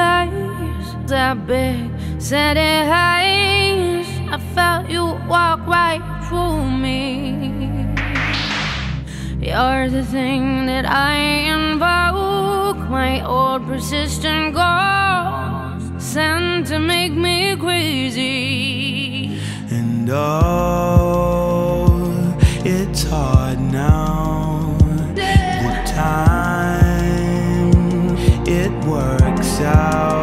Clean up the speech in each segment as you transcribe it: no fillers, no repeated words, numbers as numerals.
eyes, that big city eyes, I felt you walk right through me. You're the thing that I invoke, my old persistent ghost, sent to make me crazy. And oh, it's hard now. The time it works out.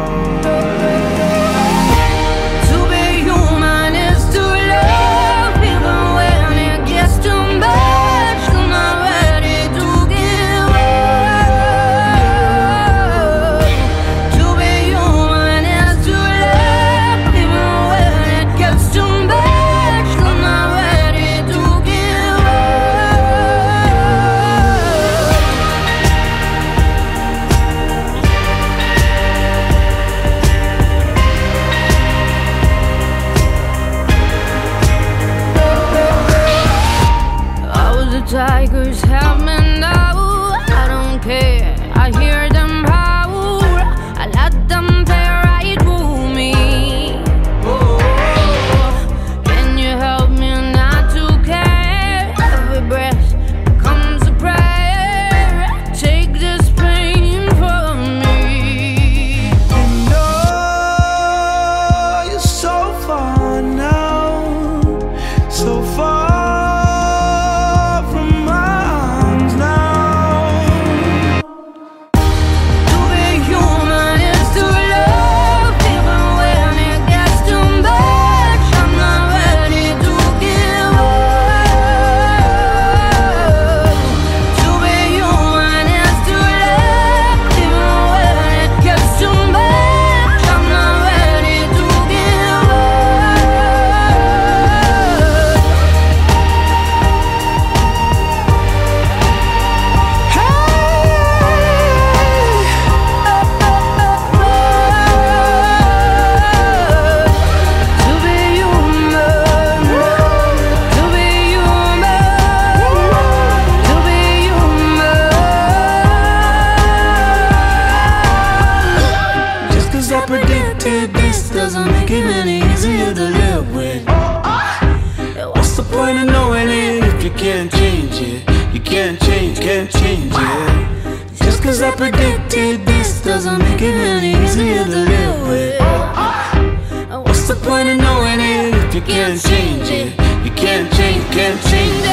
Tigers have me now, I don't care, I hear them howl, I let them tear right through me. Oh, can you help me not to care? Every breath becomes a prayer, take this pain from me. And oh, you're so far now, so far. I predicted this doesn't make it any easier to live with. What's the point of knowing it if you can't change it? You can't change it. Just cause I predicted this doesn't make it any easier to live with. What's the point of knowing it if you can't change it? You can't change it.